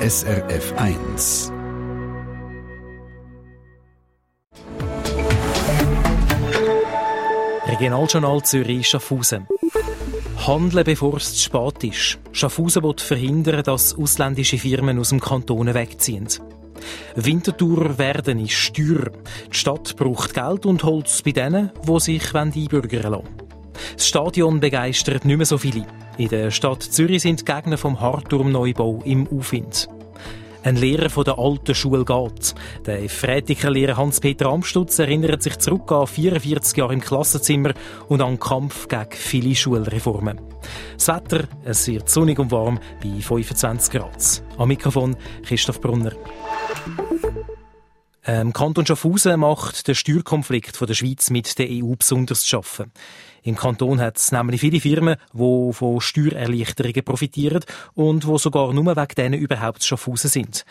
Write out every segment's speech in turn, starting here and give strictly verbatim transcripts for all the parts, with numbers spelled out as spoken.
S R F eins. Regionaljournal Zürich Schaffhausen. Handeln, bevor es zu spät ist. Schaffhausen will verhindern, dass ausländische Firmen aus dem Kanton wegziehen. Winterthur werden ist teuer. Die Stadt braucht Geld und holt es bei denen, die sich einbürgern lassen. Das Stadion begeistert nicht mehr so viele. In der Stadt Zürich sind die Gegner vom Hartturmneubau im Aufwind. Ein Lehrer von der alten Schule geht. Der Frätiker-Lehrer Hans-Peter Amstutz erinnert sich zurück an vierundvierzig Jahre im Klassenzimmer und an den Kampf gegen viele Schulreformen. Das Wetter, es wird sonnig und warm bei fünfundzwanzig Grad. Am Mikrofon Christoph Brunner. Im Kanton Schaffhausen macht der Steuerkonflikt von der Schweiz mit der E U besonders zu schaffen. Im Kanton hat es nämlich viele Firmen, die von Steuererleichterungen profitieren und die sogar nur wegen denen überhaupt zu Schaffhausen sind.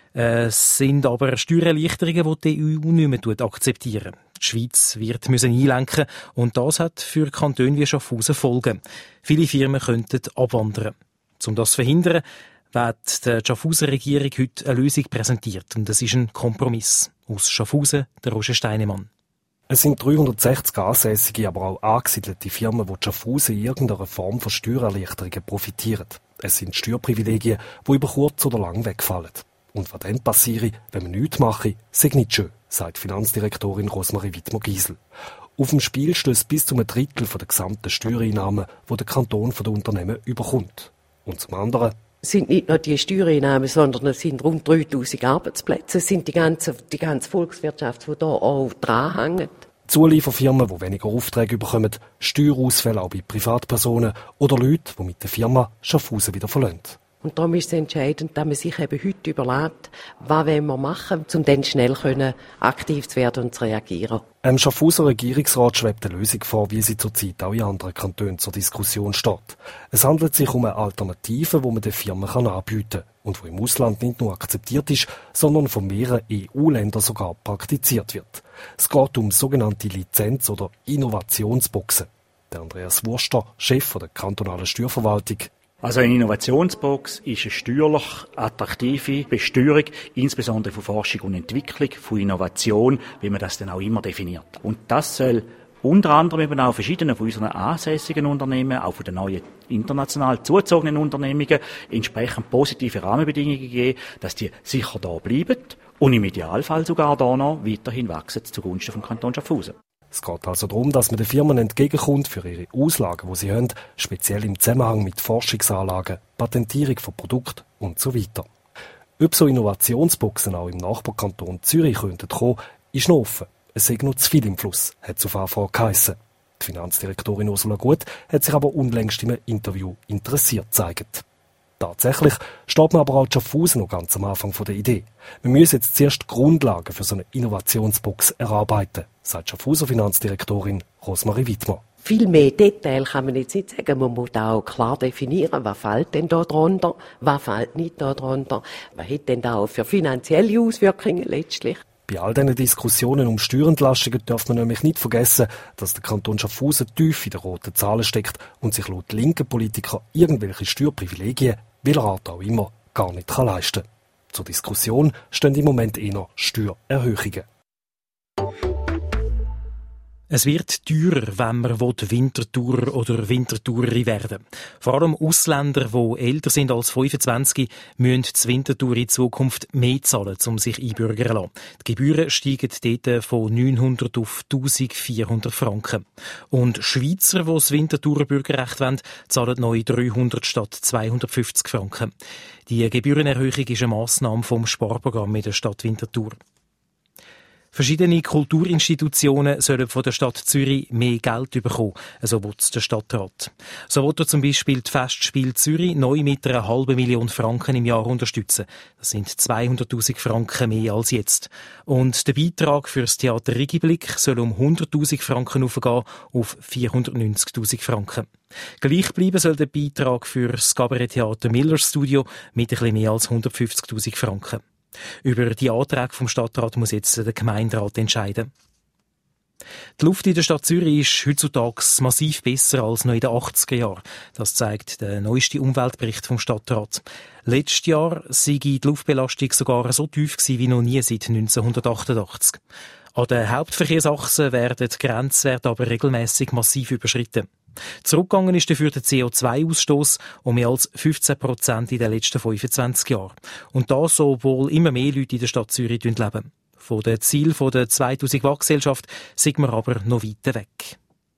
Es sind aber Steuererleichterungen, die die E U nicht mehr akzeptieren. Die Schweiz wird müssen einlenken und das hat für Kantone wie Schaffhausen Folgen. Viele Firmen könnten abwandern. Um das zu verhindern, wird die Schaffhauser Regierung heute eine Lösung präsentiert. Und das ist ein Kompromiss. Aus Schaffhausen, der Roger Steinemann. Es sind dreihundertsechzig ansässige, aber auch angesiedelte Firmen, die Schaffhausen in irgendeiner Form von Steuererleichterungen profitieren. Es sind Steuerprivilegien, die über kurz oder lang wegfallen. Und was dann passiere, wenn man nichts mache, sei nicht schön, sagt Finanzdirektorin Rosmarie Wittmer-Giesel. Auf dem Spiel stößt bis zu einem Drittel der gesamten Steuereinnahmen, die der Kanton von den Unternehmen überkommt. Und zum anderen: Es sind nicht nur die Steuereinnahmen, sondern es sind rund dreitausend Arbeitsplätze. Es sind die ganze, die ganze Volkswirtschaft, die da auch dranhängt. Zulieferfirmen, die weniger Aufträge bekommen, Steuerausfälle auch bei Privatpersonen oder Leute, die mit der Firma Schaffhausen wieder verlassen. Und darum ist es entscheidend, dass man sich eben heute überlegt, was wollen wir machen, um dann schnell können, aktiv zu werden und zu reagieren. Dem Schaffhauser Regierungsrat schwebt eine Lösung vor, wie sie zurzeit auch in anderen Kantonen zur Diskussion steht. Es handelt sich um eine Alternative, die man den Firmen anbieten kann und die im Ausland nicht nur akzeptiert ist, sondern von mehreren E U-Ländern sogar praktiziert wird. Es geht um sogenannte Lizenz- oder Innovationsboxen. Der Andreas Wurster, Chef der kantonalen Steuerverwaltung: Also eine Innovationsbox ist eine steuerlich attraktive Besteuerung, insbesondere von Forschung und Entwicklung, von Innovation, wie man das dann auch immer definiert. Und das soll unter anderem eben auch verschiedene von unseren ansässigen Unternehmen, auch von den neuen international zugezogenen Unternehmungen, entsprechend positive Rahmenbedingungen geben, dass die sicher da bleiben und im Idealfall sogar da noch weiterhin wachsen zugunsten vom Kanton Schaffhausen. Es geht also darum, dass man den Firmen entgegenkommt für ihre Auslagen, die sie haben, speziell im Zusammenhang mit Forschungsanlagen, Patentierung von Produkten und so weiter. Ob so Innovationsboxen auch im Nachbarkanton Zürich könnten kommen, ist noch offen. Es sei noch zu viel im Fluss, hat es auf Anfrage geheissen. Die Finanzdirektorin Ursula Gut hat sich aber unlängst im Interview interessiert gezeigt. Tatsächlich steht man aber auch Schaffhausen noch ganz am Anfang der Idee. Wir müssen jetzt zuerst Grundlagen für so eine Innovationsbox erarbeiten, sagt Schaffhauser Finanzdirektorin Rosmarie Wittmer. Viel mehr Detail kann man jetzt nicht sagen. Man muss auch klar definieren, was fällt denn da drunter, was fällt nicht da drunter, was hat denn da auch für finanzielle Auswirkungen letztlich. Bei all diesen Diskussionen um Steuerentlastungen darf man nämlich nicht vergessen, dass der Kanton Schaffhausen tief in den roten Zahlen steckt und sich laut linken Politiker irgendwelche Steuerprivilegien, welcher Art auch immer, gar nicht kann leisten kann. Zur Diskussion stehen im Moment eher Steuererhöhungen. Es wird teurer, wenn man Winterthur oder Winterthurerin werden. Vor allem Ausländer, die älter sind als fünfundzwanzig, müssen zu Winterthur in Zukunft mehr zahlen, um sich einbürgern zu lassen. Die Gebühren steigen dort von neunhundert auf eintausendvierhundert Franken. Und Schweizer, die das Winterthurer Bürgerrecht wollen, zahlen neu dreihundert statt zweihundertfünfzig Franken. Die Gebührenerhöhung ist eine Massnahme vom Sparprogramm in der Stadt Winterthur. Verschiedene Kulturinstitutionen sollen von der Stadt Zürich mehr Geld bekommen, so will der Stadtrat. So will er zum Beispiel die Festspiele Zürich neu mit einer halben Million Franken im Jahr unterstützen. Das sind zweihunderttausend Franken mehr als jetzt. Und der Beitrag für das Theater Rigiblick soll um hunderttausend Franken aufgehen auf vierhundertneunzigtausend Franken. Gleich bleiben soll der Beitrag für das Kabaretttheater Millers Studio mit etwas mehr als hundertfünfzigtausend Franken. Über die Anträge vom Stadtrat muss jetzt der Gemeinderat entscheiden. Die Luft in der Stadt Zürich ist heutzutage massiv besser als noch in den achtziger Jahren. Das zeigt der neueste Umweltbericht vom Stadtrat. Letztes Jahr sei die Luftbelastung sogar so tief gewesen wie noch nie seit neunzehnhundertachtundachtzig. An den Hauptverkehrsachsen werden die Grenzwerte aber regelmässig massiv überschritten. Zurückgegangen ist dafür der C O zwei Ausstoß um mehr als fünfzehn Prozent in den letzten fünfundzwanzig Jahren. Und das, obwohl immer mehr Leute in der Stadt Zürich leben. Von den Zielen der zweitausend Watt Gesellschaft sind wir aber noch weit weg.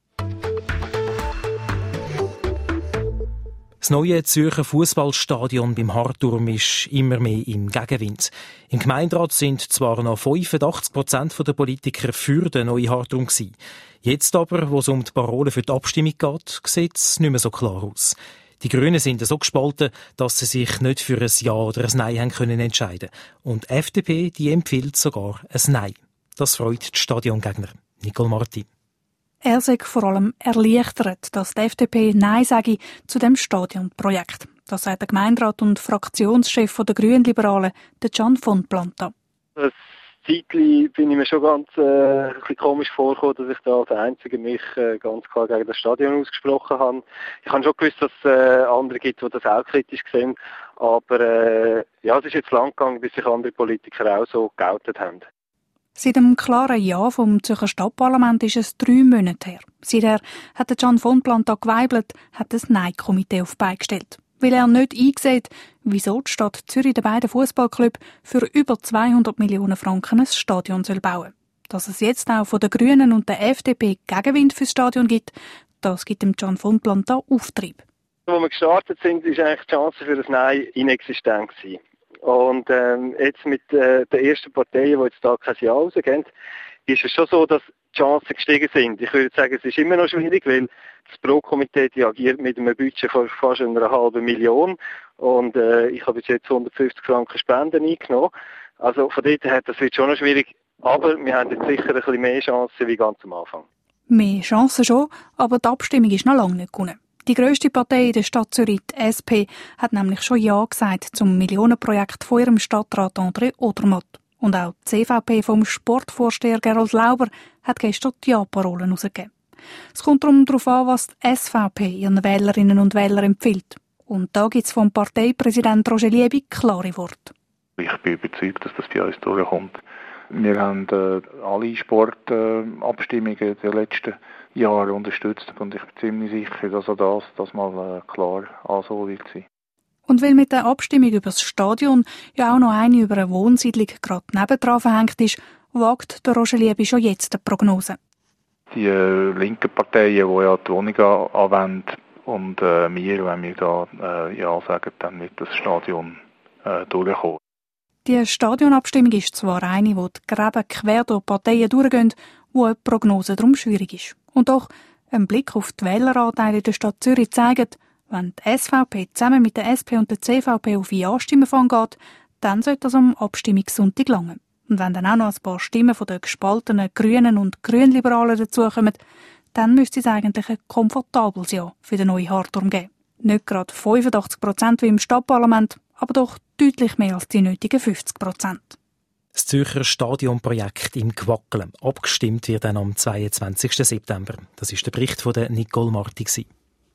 Das neue Zürcher Fußballstadion beim Harturm ist immer mehr im Gegenwind. Im Gemeinderat sind zwar noch fünfundachtzig Prozent der Politiker für den neuen Harturm gewesen. Jetzt aber, wo es um die Parolen für die Abstimmung geht, sieht es nicht mehr so klar aus. Die Grünen sind so gespalten, dass sie sich nicht für ein Ja oder ein Nein haben können entscheiden. Und die F D P, die empfiehlt sogar ein Nein. Das freut die Stadiongegner. Nicole Martin. Er sei vor allem erleichtert, dass die F D P Nein sage zu dem Stadionprojekt. Das sagt der Gemeinderat und Fraktionschef der Grünliberalen, der Can von Planta. Ein Zeitchen bin ich mir schon ganz äh, ein bisschen komisch vorgekommen, dass ich da als Einziger mich äh, ganz klar gegen das Stadion ausgesprochen habe. Ich habe schon gewusst, dass es äh, andere gibt, die das auch kritisch sehen. Aber äh, ja, es ist jetzt lang gegangen, bis sich andere Politiker auch so geoutet haben. Seit dem klaren Ja vom Zürcher Stadtparlament ist es drei Monate her. Seither hat der Can von Planta geweibelt, hat das Nein-Komitee auf die Beine gestellt. Weil er nicht einsieht, wieso die Stadt Zürich den beiden Fußballclubs für über zweihundert Millionen Franken ein Stadion bauen soll. Dass es jetzt auch von den Grünen und der F D P Gegenwind fürs Stadion gibt, das gibt dem Can von Planta Auftrieb. Als wir gestartet sind, war eigentlich die Chance für ein Nein inexistent gewesen. Und ähm, jetzt mit äh, den ersten Parteien, die jetzt da kein Ja rausgeben, ist es schon so, dass die Chancen gestiegen sind. Ich würde sagen, es ist immer noch schwierig, weil das Pro-Komitee agiert mit einem Budget von fast einer halben Million und äh, ich habe bis jetzt hundertfünfzig Franken Spenden eingenommen. Also von dort her, das wird schon noch schwierig, aber wir haben jetzt sicher ein bisschen mehr Chancen wie ganz am Anfang. Mehr Chancen schon, aber die Abstimmung ist noch lange nicht gewonnen. Die grösste Partei in der Stadt Zürich, die S P, hat nämlich schon Ja gesagt zum Millionenprojekt von ihrem Stadtrat André Odermatt. Und auch die C V P vom Sportvorsteher Gerald Lauber hat gestern die Ja-Parolen herausgegeben. Es kommt darum darauf an, was die S V P ihren Wählerinnen und Wählern empfiehlt. Und da gibt es vom Parteipräsident Roger Liebig klare Worte. Ich bin überzeugt, dass das bei uns durchkommt. Wir haben äh, alle Sportabstimmungen äh, der letzten Jahre unterstützt und ich bin ziemlich sicher, dass auch das, das mal äh, klar so wird sein. Und weil mit der Abstimmung über das Stadion ja auch noch eine über eine Wohnsiedlung gerade nebendran verhängt ist, wagt der Roger Liebig schon jetzt eine Prognose. Die äh, linken Parteien, die ja die Wohnungen anwenden und äh, wir, wenn wir da äh, Ja sagen, dann wird das Stadion äh, durchkommen. Die Stadionabstimmung ist zwar eine, wo die Gräben quer durch Parteien durchgehen, wo eine Prognose darum schwierig ist. Und doch, ein Blick auf die Wähleranteile in der Stadt Zürich zeigt, wenn die S V P zusammen mit der S P und der C V P auf Ja-Stimmen geht, dann sollte das am Abstimmungssonntag langen. Und wenn dann auch noch ein paar Stimmen von den gespaltenen Grünen und Grünliberalen dazukommen, dann müsste es eigentlich ein komfortables Ja für den neuen Harturm geben. Nicht gerade fünfundachtzig Prozent wie im Stadtparlament, aber doch deutlich mehr als die nötigen fünfzig Prozent. Das Zürcher Stadionprojekt im Gwackelen. Abgestimmt wird dann am zweiundzwanzigsten September. Das ist der Bericht von der Nicole Marti.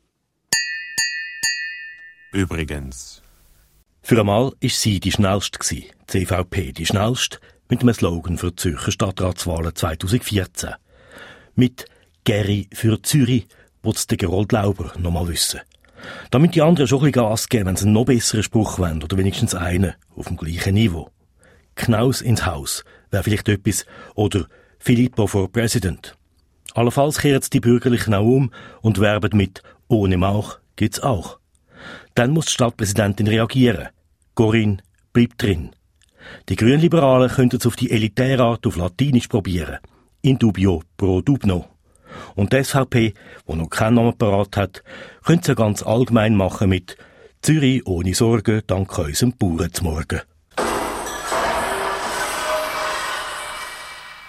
Übrigens. Für einmal war sie die schnellste, die C V P die schnellste, mit einem Slogan für die Zürcher Stadtratswahlen zweitausendvierzehn. Mit «Geri für Zürich» wollte es der Gerald Lauber noch mal wissen. Damit die anderen schon ein bisschen Gas geben, wenn sie einen noch besseren Spruch wollen, oder wenigstens einen auf dem gleichen Niveau. «Knaus ins Haus» wäre vielleicht etwas, oder «Filippo for President». Allenfalls kehren die Bürgerlichen auch um und werben mit «Ohne Mauch gibt's auch». Dann muss die Stadtpräsidentin reagieren. Corinne bleibt drin. Die Grünliberalen könnten es auf die elitäre Art auf Latinisch probieren. In dubio pro dubno. Und die S V P, die noch keinen Namen parat hat, könnte es ja ganz allgemein machen mit «Zürich ohne Sorgen, dank unserem Bauern zum Morgen».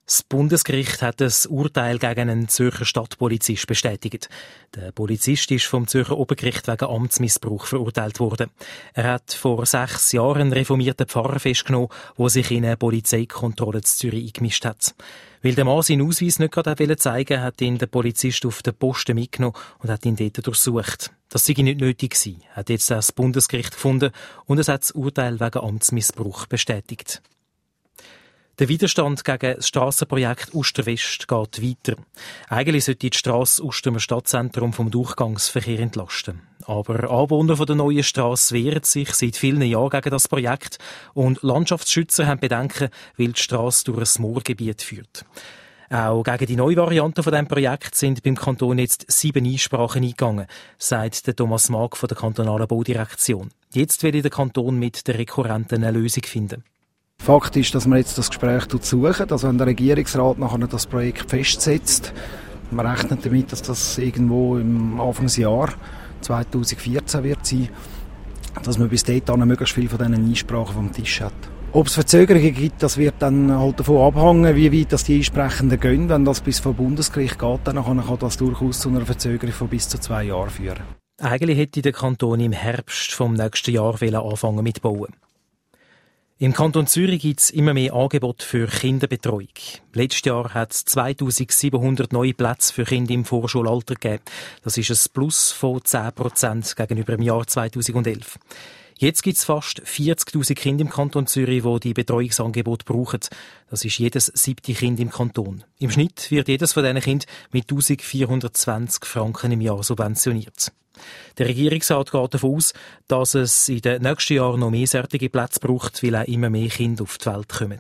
Das Bundesgericht hat das Urteil gegen einen Zürcher Stadtpolizist bestätigt. Der Polizist ist vom Zürcher Obergericht wegen Amtsmissbrauch verurteilt worden. Er hat vor sechs Jahren einen reformierten Pfarrer festgenommen, der sich in eine Polizeikontrolle in Zürich eingemischt hat. Weil der Mann seinen Ausweis nicht gerade zeigen wollte, hat ihn der Polizist auf den Posten mitgenommen und hat ihn dort durchsucht. Das sei nicht nötig gewesen, hat jetzt das Bundesgericht gefunden und es hat das Urteil wegen Amtsmissbrauch bestätigt. Der Widerstand gegen das Strassenprojekt Uster-West geht weiter. Eigentlich sollte die Strasse Uster Stadtzentrum vom Durchgangsverkehr entlasten. Aber Anwohner von der neuen Strasse wehren sich seit vielen Jahren gegen das Projekt und Landschaftsschützer haben Bedenken, weil die Strasse durch ein Moorgebiet führt. Auch gegen die neue Variante von diesem Projekt sind beim Kanton jetzt sieben Einsprachen eingegangen, sagt der Thomas Mag von der kantonalen Baudirektion. Jetzt will der Kanton mit den Rekurrenten eine Lösung finden. Fakt ist, dass wir jetzt das Gespräch suchen. Also wenn der Regierungsrat nachher das Projekt festsetzt, wir rechnen damit, dass das irgendwo im Anfangsjahr zweitausendvierzehn wird sein, dass man bis dahin möglichst viel von diesen Einsprachen vom Tisch hat. Ob es Verzögerungen gibt, das wird dann halt davon abhängen, wie weit das die Einsprechenden gehen. Wenn das bis vor Bundesgericht geht, dann kann das durchaus zu einer Verzögerung von bis zu zwei Jahren führen. Eigentlich hätte der Kanton im Herbst vom nächsten Jahr anfangen mit Bauen. Im Kanton Zürich gibt es immer mehr Angebote für Kinderbetreuung. Letztes Jahr hat es zweitausendsiebenhundert neue Plätze für Kinder im Vorschulalter gegeben. Das ist ein Plus von zehn Prozent gegenüber dem Jahr zweitausendelf. Jetzt gibt es fast vierzigtausend Kinder im Kanton Zürich, die die Betreuungsangebote brauchen. Das ist jedes siebte Kind im Kanton. Im Schnitt wird jedes von diesen Kindern mit eintausendvierhundertzwanzig Franken im Jahr subventioniert. Der Regierungsrat geht davon aus, dass es in den nächsten Jahren noch mehr solche Plätze braucht, weil auch immer mehr Kinder auf die Welt kommen.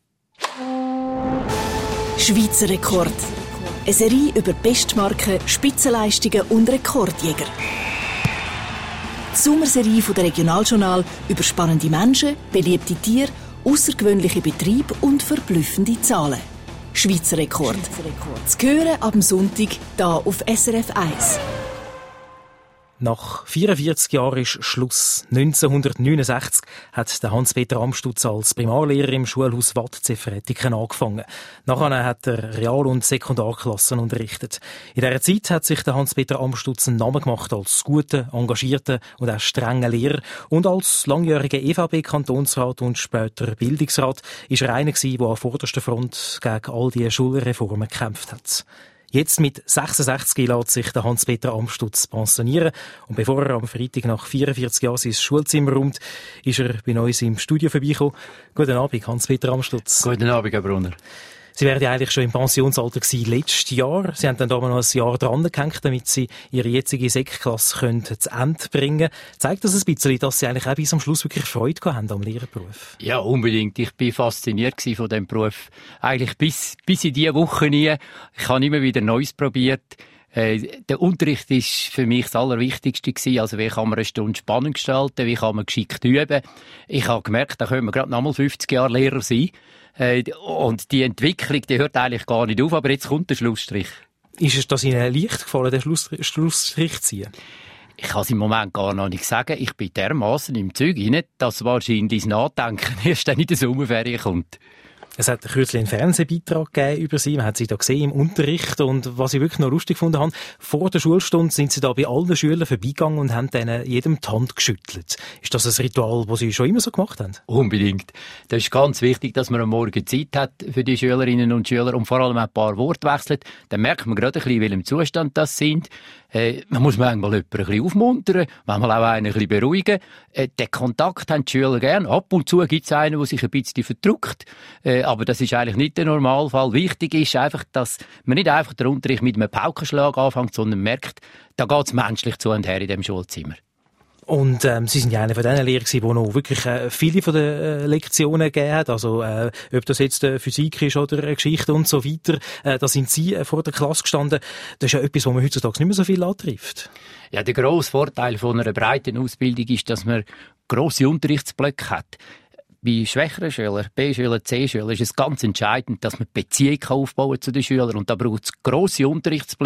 Schweizer Rekord. Eine Serie über Bestmarken, Spitzenleistungen und Rekordjäger. Die Sommerserie der Regionaljournal über spannende Menschen, beliebte Tiere, außergewöhnliche Betriebe und verblüffende Zahlen. Schweizer Rekord. Zu hören ab dem Sonntag hier auf S R F eins. Nach vierundvierzig Jahren ist Schluss. neunzehnhundertneunundsechzig hat der Hans-Peter Amstutz als Primarlehrer im Schulhaus Watt Zefretiken angefangen. Nachher hat er Real- und Sekundarklassen unterrichtet. In dieser Zeit hat sich der Hans-Peter Amstutz einen Namen gemacht als guter, engagierter und auch strenger Lehrer. Und als langjähriger E V B-Kantonsrat und später Bildungsrat ist er einer gewesen, der an vorderster Front gegen all diese Schulreformen gekämpft hat. Jetzt mit sechsundsechzig lässt sich der Hans-Peter Amstutz pensionieren. Und bevor er am Freitag nach vierundvierzig Jahren sein Schulzimmer räumt, ist er bei uns im Studio vorbeigekommen. Guten Abend, Hans-Peter Amstutz. Guten Abend, Herr Brunner. Sie wären ja eigentlich schon im Pensionsalter gewesen letztes Jahr. Sie haben dann da noch ein Jahr dran gehängt, damit Sie Ihre jetzige Sekklasse zu Ende bringen können. Zeigt das ein bisschen, dass Sie eigentlich auch bis am Schluss wirklich Freude haben am Lehrerberuf? Ja, unbedingt. Ich bin fasziniert von diesem Beruf. Eigentlich bis, bis in diese Woche nie. Ich habe immer wieder Neues probiert. Äh, der Unterricht ist für mich das Allerwichtigste gewesen. Also, wie kann man eine Stunde spannend gestalten? Wie kann man geschickt üben? Ich habe gemerkt, da können wir gerade noch mal fünfzig Jahre Lehrer sein. Äh, und die Entwicklung, die hört eigentlich gar nicht auf, aber jetzt kommt der Schlussstrich. Ist es das Ihnen leicht gefallen, den Schluss, Schlussstrich zu ziehen? Ich kann es im Moment gar noch nicht sagen. Ich bin dermassen im Zeug rein, dass wahrscheinlich das Nachdenken erst dann in der Sommerferien kommt. Es hat kürzlich einen Fernsehbeitrag gegeben über Sie. Man hat Sie da gesehen im Unterricht. Und was ich wirklich noch lustig gefunden habe, vor der Schulstunde sind Sie da bei allen Schülern vorbeigegangen und haben denen jedem die Hand geschüttelt. Ist das ein Ritual, das Sie schon immer so gemacht haben? Unbedingt. Das ist ganz wichtig, dass man am Morgen Zeit hat für die Schülerinnen und Schüler und vor allem ein paar Worte wechselt. Dann merkt man gerade ein bisschen, in welchem Zustand das sind. Äh, man muss manchmal jemanden ein bisschen aufmuntern, manchmal auch einen ein bisschen beruhigen. Äh, den Kontakt haben die Schüler gern. Ab und zu gibt es einen, der sich ein bisschen verdrückt. Äh, aber das ist eigentlich nicht der Normalfall. Wichtig ist einfach, dass man nicht einfach den Unterricht mit einem Paukenschlag anfängt, sondern merkt, da geht es menschlich zu und her in dem Schulzimmer. Und ähm, Sie sind ja einer von diesen Lehrern, die noch wirklich äh, viele von den äh, Lektionen gegeben hat. Also äh, ob das jetzt äh, Physik ist oder äh, Geschichte und so weiter. Äh, da sind Sie äh, vor der Klasse gestanden. Das ist ja etwas, was man heutzutage nicht mehr so viel antrifft. Ja, der grosse Vorteil von einer breiten Ausbildung ist, dass man grosse Unterrichtsblöcke hat. Bei schwächeren Schülern, B-Schülern, C-Schülern ist es ganz entscheidend, dass man Beziehung aufbauen kann zu den Schülern. Und da braucht es grosse Unterrichtsblöcke,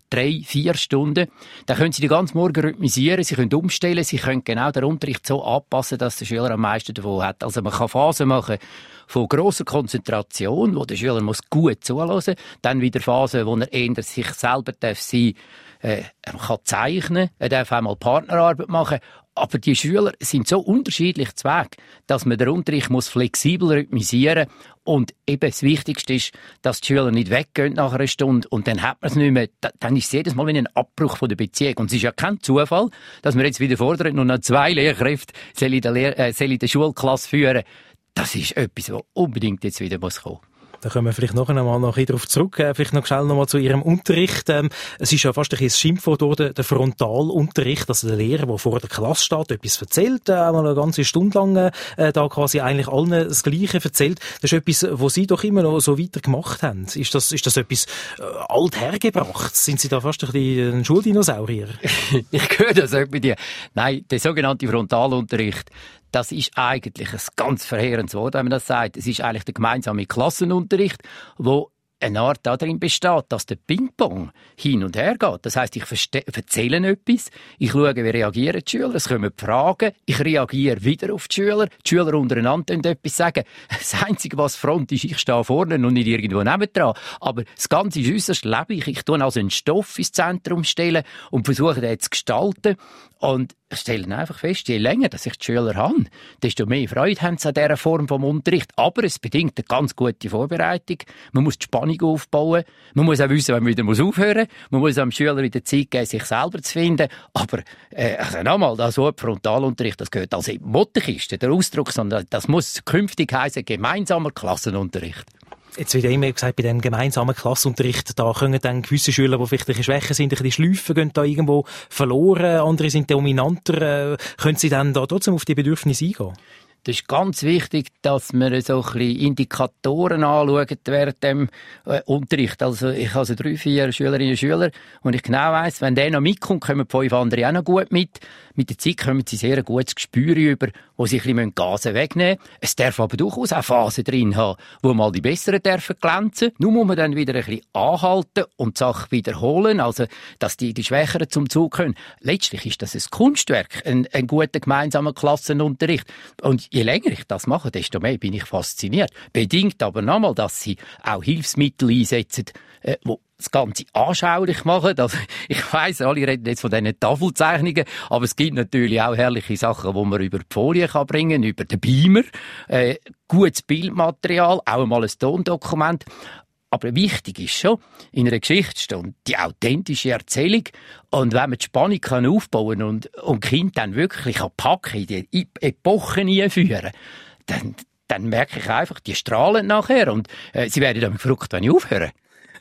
drei, vier Stunden. Dann können Sie den ganzen Morgen rhythmisieren, Sie können umstellen, Sie können genau den Unterricht so anpassen, dass der Schüler am meisten davon hat. Also man kann Phasen machen von grosser Konzentration, wo der Schüler muss gut zuhören muss, dann wieder Phasen, wo er eher sich selber darf sein, äh, er kann zeichnen, er darf auch mal Partnerarbeit machen. Aber die Schüler sind so unterschiedlich zu Weg, dass man den Unterricht muss flexibel rhythmisieren muss. Und eben das Wichtigste ist, dass die Schüler nicht weggehen nach einer Stunde und dann hat man es nicht mehr. Dann ist es jedes Mal wie ein Abbruch von der Beziehung. Und es ist ja kein Zufall, dass wir jetzt wieder fordern, nur noch zwei Lehrkräfte sollen in der, Lehr- äh, sollen in der Schulklasse führen. Das ist etwas, was unbedingt jetzt wieder muss kommen. Da kommen wir vielleicht noch einmal noch darauf zurück. Äh, vielleicht noch schnell noch mal zu Ihrem Unterricht. Ähm, es ist ja fast ein Schimpfwort durch der Frontalunterricht, also der Lehrer, der vor der Klasse steht, etwas erzählt, äh, mal eine ganze Stunde lang äh, da quasi eigentlich allen das Gleiche erzählt. Das ist etwas, was Sie doch immer noch so weiter gemacht haben. Ist das, ist das etwas äh, althergebracht? Sind Sie da fast ein bisschen ein Schuldinosaurier? Ich höre das auch bei dir. Nein, der sogenannte Frontalunterricht, das ist eigentlich ein ganz verheerendes Wort, wenn man das sagt. Es ist eigentlich der gemeinsame Klassenunterricht, wo eine Art darin besteht, dass der Ping-Pong hin und her geht. Das heisst, ich erzähle etwas, ich schaue, wie reagieren die Schüler, es kommen Fragen, ich reagiere wieder auf die Schüler, die Schüler untereinander etwas sagen. Das Einzige, was Front ist, ich stehe vorne und nicht irgendwo nebendran. Aber das Ganze ist äusserst lebendig. Ich tue also einen Stoff ins Zentrum stellen und versuche, den zu gestalten. Und ich stelle einfach fest, je länger dass ich die Schüler habe, desto mehr Freude haben sie an dieser Form des Unterrichts. Aber es bedingt eine ganz gute Vorbereitung. Man muss die Spannung aufbauen. Man muss auch wissen, wenn man wieder aufhören muss. Man muss dem Schüler wieder Zeit geben, sich selber zu finden. Aber äh, also nochmal, das so ein Frontalunterricht, das gehört also in die Mottenkiste, der Ausdruck, sondern das muss künftig heißen gemeinsamer Klassenunterricht. Jetzt wird ja immer gesagt, bei diesem gemeinsamen Klassenunterricht, da können dann gewisse Schüler, die vielleicht ein bisschen schwächer sind, ein bisschen schleifen, gehen da irgendwo verloren, andere sind dominanter. Äh, können Sie dann da trotzdem auf die Bedürfnisse eingehen? Das ist ganz wichtig, dass wir so ein bisschen Indikatoren anschauen während dem äh, Unterricht. Also ich habe also drei, vier Schülerinnen und Schüler und ich genau weiss, wenn der noch mitkommt, kommen fünf andere auch noch gut mit. Mit der Zeit kommen sie sehr ein gutes Gespür über, wo sie ein bisschen Gase wegnehmen müssen. Es darf aber durchaus auch Phasen drin haben, wo mal die Besseren dürfen glänzen. Nun muss man dann wieder ein bisschen anhalten und die Sache wiederholen, also dass die, die Schwächeren zum Zug kommen. Letztlich ist das ein Kunstwerk, ein, ein guter gemeinsamer Klassenunterricht. Und je länger ich das mache, desto mehr bin ich fasziniert. Bedingt aber nochmal, dass sie auch Hilfsmittel einsetzen, äh, wo das Ganze anschaulich machen. Also, ich weiss, alle reden jetzt von diesen Tafelzeichnungen, aber es gibt natürlich auch herrliche Sachen, die man über die Folie kann bringen, über den Beamer, äh, gutes Bildmaterial, auch einmal ein Tondokument. Aber wichtig ist schon, in einer Geschichtsstunde, die authentische Erzählung. Und wenn man die Spannung kann aufbauen und, und Kind dann wirklich kann packen, in die Epochen einführen, dann, dann merke ich einfach, die strahlen nachher und äh, sie werden dann gefragt, wenn ich aufhöre.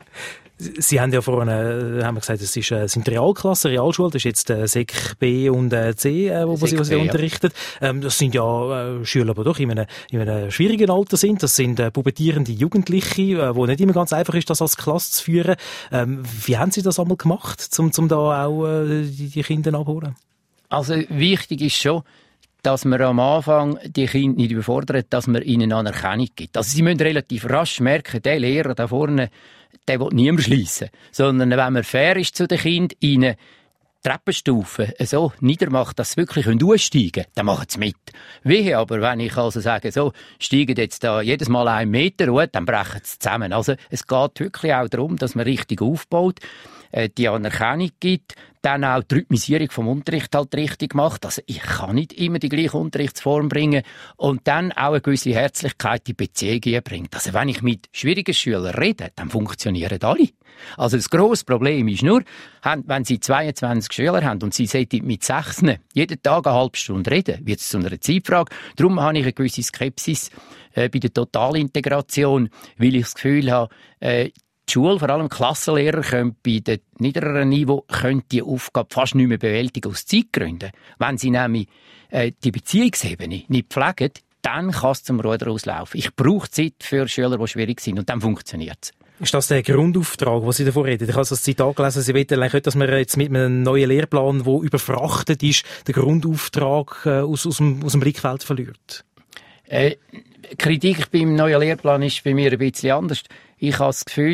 Sie haben ja vorhin äh, haben wir gesagt, es ist, äh, sind Realklassen, Realschule, das ist jetzt äh, Sek B und äh, C, äh, wo, Sie, wo Sie ja. unterrichten. Ähm, das sind ja äh, Schüler, die doch in einem, in einem schwierigen Alter sind. Das sind äh, pubertierende Jugendliche, äh, wo nicht immer ganz einfach ist, das als Klasse zu führen. Ähm, wie haben Sie das einmal gemacht, um, um da auch äh, die, die Kinder abholen? Also wichtig ist schon, dass man am Anfang die Kinder nicht überfordert, dass man ihnen Anerkennung gibt. Also sie müssen relativ rasch merken, der Lehrer da vorne, der will niemand schliessen. Sondern wenn man fair ist zu den Kindern, ihnen Treppenstufen so niedermacht, dass sie wirklich aussteigen können, dann machen sie mit. Wehe aber, wenn ich also sage, so, steigen jetzt da jedes Mal einen Meter hoch, dann brechen sie zusammen. Also es geht wirklich auch darum, dass man richtig aufbaut, äh, die Anerkennung gibt, dann auch die Rhythmisierung vom Unterricht halt richtig macht. Also ich kann nicht immer die gleiche Unterrichtsform bringen und dann auch eine gewisse Herzlichkeit in Beziehungen bringt. Also wenn ich mit schwierigen Schülern rede, dann funktionieren alle. Also das grosse Problem ist nur, wenn Sie zweiundzwanzig Schüler haben und Sie sollten mit sechs jeden Tag eine halbe Stunde reden, wird es zu einer Zeitfrage. Darum habe ich eine gewisse Skepsis äh, bei der Totalintegration, weil ich das Gefühl habe, äh, die Schule, vor allem Klassenlehrer, können bei dem niedrigeren Niveau können die Aufgabe fast nicht mehr bewältigen aus Zeitgründen. Wenn sie nämlich äh, die Beziehungsebene nicht pflegen, dann kann es zum Ruder auslaufen. Ich brauche Zeit für Schüler, die schwierig sind, und dann funktioniert es. Ist das der Grundauftrag, den Sie davon reden? Ich habe das Zitat gelesen, Sie wollen eigentlich, dass wir jetzt mit einem neuen Lehrplan, der überfrachtet ist, den Grundauftrag äh, aus, aus, dem, aus dem Blickfeld verliert? Äh, Kritik beim neuen Lehrplan ist bei mir ein bisschen anders. Ich habe das Gefühl,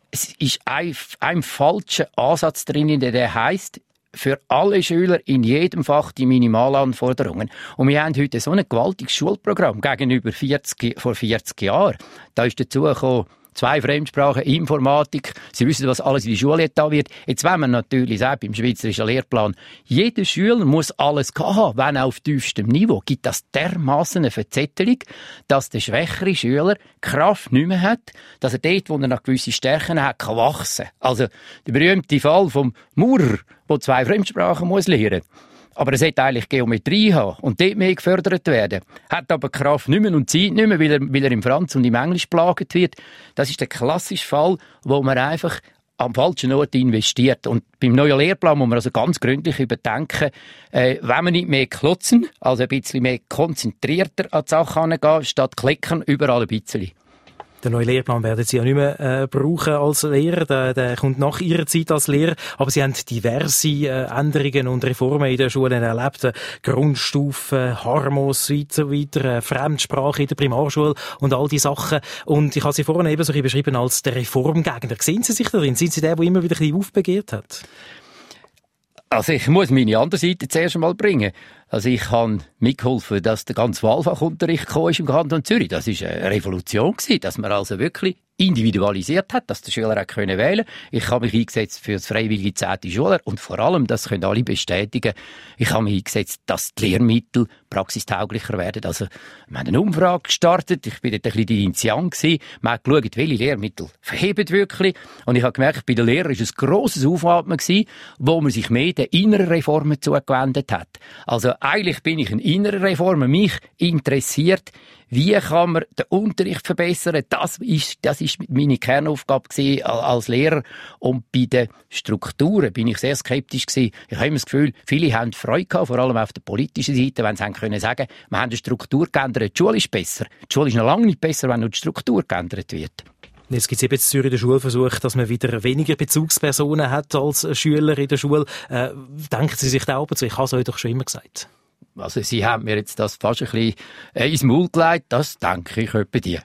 es ist ein, ein falscher Ansatz drin, der heisst, für alle Schüler in jedem Fach die Minimalanforderungen. Und wir haben heute so ein gewaltiges Schulprogramm gegenüber vierzig, vor vierzig Jahren. Da ist dazu gekommen, zwei Fremdsprachen, Informatik. Sie wissen, was alles in die Schule da wird. Jetzt wollen wir natürlich sagen, beim schweizerischen Lehrplan, jeder Schüler muss alles haben, wenn auch auf tiefstem Niveau. Gibt das dermassen eine Verzettelung, dass der schwächere Schüler Kraft nicht mehr hat, dass er dort, wo er noch gewisse Stärken hat, kann wachsen. Also der berühmte Fall vom Maurer, der zwei Fremdsprachen muss lernen muss. Aber er sollte eigentlich Geometrie haben und dort mehr gefördert werden. Hat aber Kraft nicht mehr und Zeit nicht mehr, weil er, weil er im Franz und im Englisch plagt wird. Das ist der klassische Fall, wo man einfach am falschen Ort investiert. Und beim neuen Lehrplan muss man also ganz gründlich überdenken, äh, wenn wir nicht mehr klotzen, also ein bisschen mehr konzentrierter an die Sache herangehen, statt klicken, überall ein bisschen. Den neuen Lehrplan werden Sie ja nicht mehr äh, brauchen als Lehrer. Der, der kommt nach Ihrer Zeit als Lehrer. Aber Sie haben diverse äh, Änderungen und Reformen in den Schulen erlebt. Grundstufe, Harmos, so weiter, äh, Fremdsprache in der Primarschule und all die Sachen. Und ich habe Sie vorhin eben so beschrieben als der Reformgegner. Sehen Sie sich darin? Sind Sie der, der immer wieder ein bisschen aufbegehrt hat? Also ich muss meine andere Seite zuerst einmal bringen. Also ich habe mitgeholfen, dass der ganze Wahlfachunterricht gekommen ist im Kanton Zürich. Das war eine Revolution gewesen, dass man also wirklich individualisiert hat, dass der Schüler auch wählen können. Ich habe mich eingesetzt für das freiwillige zehnte Schuljahr und vor allem, das können alle bestätigen, ich habe mich eingesetzt, dass die Lehrmittel praxistauglicher werden. Also wir haben eine Umfrage gestartet, ich bin dort ein bisschen die Initiant gewesen. Man hat geschaut, welche Lehrmittel verheben wirklich. Und ich habe gemerkt, bei den Lehrern war es ein grosses Aufatmen gewesen, wo man sich mehr den inneren Reformen zugewendet hat. Also eigentlich bin ich ein innerer Reformer. Mich interessiert, wie kann man den Unterricht verbessern? Das ist, das ist meine Kernaufgabe gewesen als Lehrer. Und bei den Strukturen bin ich sehr skeptisch gewesen. Ich habe immer das Gefühl, viele haben Freude gehabt, vor allem auf der politischen Seite, wenn sie haben können sagen, wir haben die Struktur geändert, die Schule ist besser. Die Schule ist noch lange nicht besser, wenn nur die Struktur geändert wird. Jetzt gibt es eben in Zürich den Schulversuch, dass man wieder weniger Bezugspersonen hat als Schüler in der Schule. Äh, denken Sie sich da ab und zu? Ich habe es euch doch schon immer gesagt. Also Sie haben mir jetzt das fast ein bisschen äh, ins Maul gelegt, das denke ich etwa die.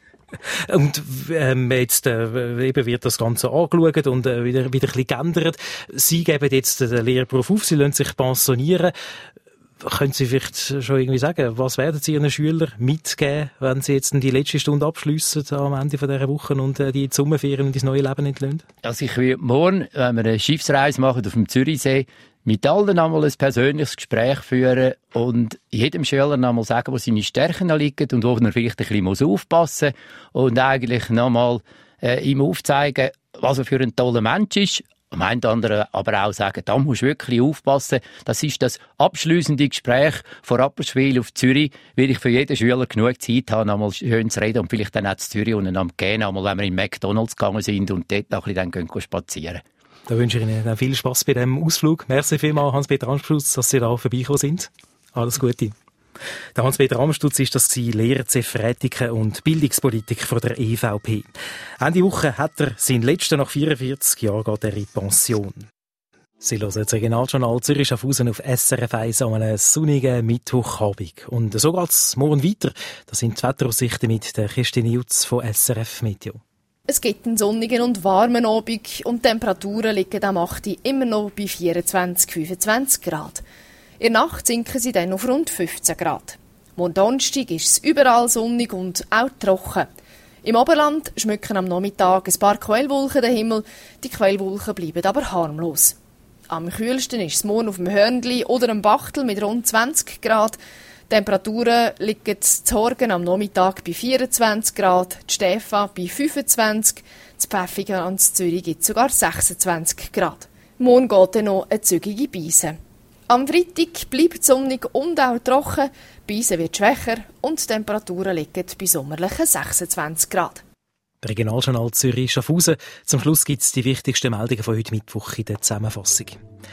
Und ähm, jetzt äh, eben wird das Ganze angeschaut und äh, wieder, wieder ein bisschen geändert. Sie geben jetzt den Lehrberuf auf, Sie lassen sich pensionieren. Können Sie vielleicht schon irgendwie sagen, was werden Sie Ihren Schülern mitgeben, wenn Sie jetzt die letzte Stunde abschliessen am Ende dieser Woche und äh, die Sommerferien und das neue Leben entlöhnen? Also ich will morgen, wenn wir eine Schiffsreise machen auf dem Zürichsee, mit allen einmal ein persönliches Gespräch führen und jedem Schüler einmal sagen, wo seine Stärken liegen und wo er vielleicht ein bisschen aufpassen muss und eigentlich nochmal äh, ihm aufzeigen, was er für ein toller Mensch ist. Am einen oder anderen aber auch sagen, da musst du wirklich aufpassen. Das ist das abschliessende Gespräch von Rapperswil auf Zürich, weil ich für jeden Schüler genug Zeit habe, einmal schön zu reden und vielleicht dann auch zu Zürich und dann gehen, einmal, wenn wir in McDonalds gegangen sind und dort noch ein bisschen dann gehen spazieren. Da wünsche ich Ihnen viel Spass bei diesem Ausflug. Merci vielmals, Hans-Peter Amstutz, dass Sie da vorbeigekommen sind. Alles Gute. Der Hans-Peter Amstutz ist das Lehrer Ethik und Bildungspolitik von der E V P. Ende Woche hat er seinen letzten, nach vierundvierzig Jahren geht er in Pension. Sie hören das Regionaljournal Zürich Schaffhausen auf S R F eins an einem sonnigen Mittwochabend. Und so geht es morgen weiter. Das sind die Wetteraussichten mit der Christine Jutz von S R F Meteo. Es gibt einen sonnigen und warmen Abend und die Temperaturen liegen am acht Uhr immer noch bei vierundzwanzig, fünfundzwanzig Grad. In der Nacht sinken sie dann auf rund fünfzehn Grad. Morgen Donnerstag ist es überall sonnig und auch trocken. Im Oberland schmücken am Nachmittag ein paar Quellwolken den Himmel, die Quellwolken bleiben aber harmlos. Am kühlsten ist es morgen auf dem Hörnli oder am Bachtel mit rund zwanzig Grad. Die Temperaturen liegen zu Horgen am Nachmittag bei vierundzwanzig Grad, die Stefan bei fünfundzwanzig, zu Pfäffiken und zu Zürich gibt es sogar sechsundzwanzig Grad. Morgen geht dann noch eine zügige Beise. Am Freitag bleibt es sonnig und auch trocken, die Beise wird schwächer und die Temperaturen liegen bei sommerlichen sechsundzwanzig Grad. Regionaljournal Zürich Schaffhausen. Zum Schluss gibt es die wichtigsten Meldungen von heute Mittwoch in der Zusammenfassung.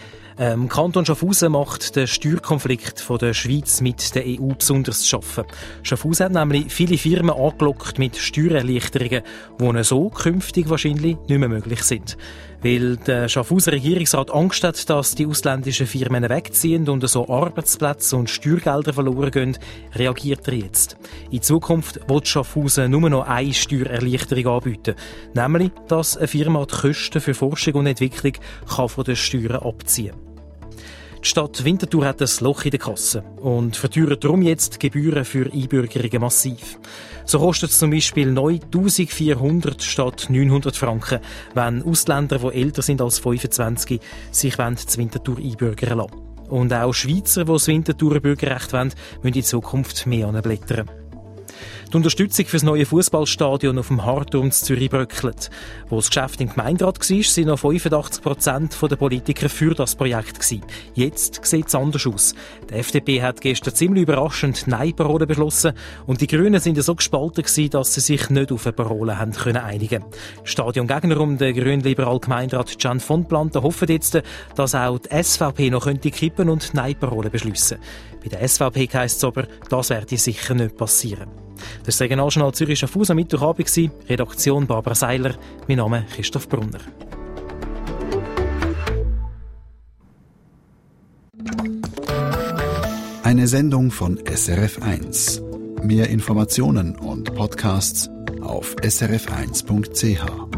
Ähm, Kanton Schaffhausen macht den Steuerkonflikt von der Schweiz mit der E U besonders zu schaffen. Schaffhausen hat nämlich viele Firmen angelockt mit Steuererleichterungen, die so künftig wahrscheinlich nicht mehr möglich sind. Weil der Schaffhauser Regierungsrat Angst hat, dass die ausländischen Firmen wegziehen und so Arbeitsplätze und Steuergelder verloren gehen, reagiert er jetzt. In Zukunft will Schaffhausen nur noch eine Steuererleichterung anbieten. Nämlich, dass eine Firma die Kosten für Forschung und Entwicklung kann von den Steuern abziehen kann. Die Stadt Winterthur hat ein Loch in der Kasse und verteuert darum jetzt die Gebühren für Einbürgerungen massiv. So kostet es zum Beispiel neu eintausendvierhundert statt neunhundert Franken, wenn Ausländer, die älter sind als fünfundzwanzig, sich zu Winterthur einbürgern lassen. Und auch Schweizer, die das Winterthurer Bürgerrecht wollen, müssen in Zukunft mehr anblättern. Die Unterstützung für das neue Fußballstadion auf dem Harturm in Zürich bröckelt. Wo das Geschäft im Gemeinderat war, sind noch fünfundachtzig Prozent der Politiker für das Projekt gewesen. Jetzt sieht es anders aus. Die F D P hat gestern ziemlich überraschend Nein-Parole beschlossen und die Grünen sind so gespalten gewesen, dass sie sich nicht auf eine Parole haben können einigen. Stadiongegner um den grün-liberalen Gemeinderat Can von Planten hoffen jetzt, dass auch die S V P noch könnte kippen und Nein-Parole beschliessen. Bei der S V P heisst es aber, das werde sicher nicht passieren. Das war Regionaljournal Zürich Schaffhausen am Mittwochabend. Redaktion Barbara Seiler. Mein Name ist Christoph Brunner. Eine Sendung von S R F eins. Mehr Informationen und Podcasts auf s r f eins punkt c h.